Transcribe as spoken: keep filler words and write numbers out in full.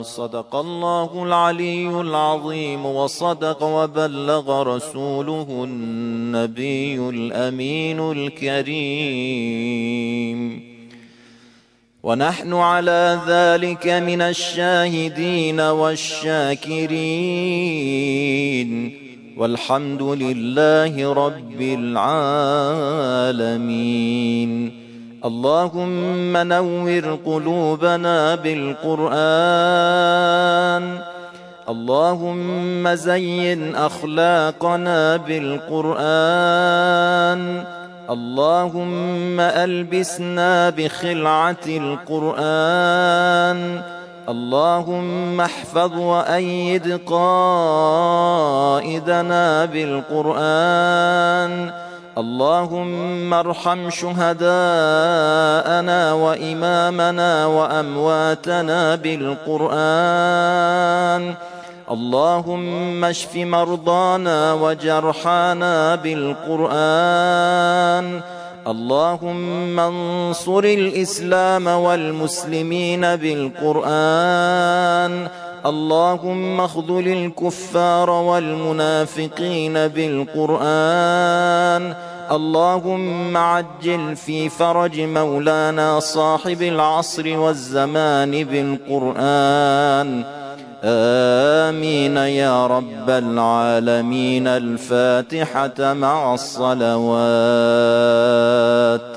صدق الله العلي العظيم، وصدق وبلغ رسوله النبي الأمين الكريم، ونحن على ذلك من الشاهدين والشاكرين، والحمد لله رب العالمين. اللهم نور قلوبنا بالقرآن، اللهم زين أخلاقنا بالقرآن، اللهم ألبسنا بخلعة القرآن، اللهم احفظ وأيد قائدنا بالقرآن، اللهم ارحم شهداءنا وإمامنا وأمواتنا بالقرآن، اللهم اشف مرضانا وجرحانا بالقرآن، اللهم انصر الإسلام والمسلمين بالقرآن، اللهم اخذل الكفار والمنافقين بالقرآن، اللهم عجل في فرج مولانا صاحب العصر والزمان بالقرآن. آمين يا رب العالمين. الفاتحة مع الصلوات.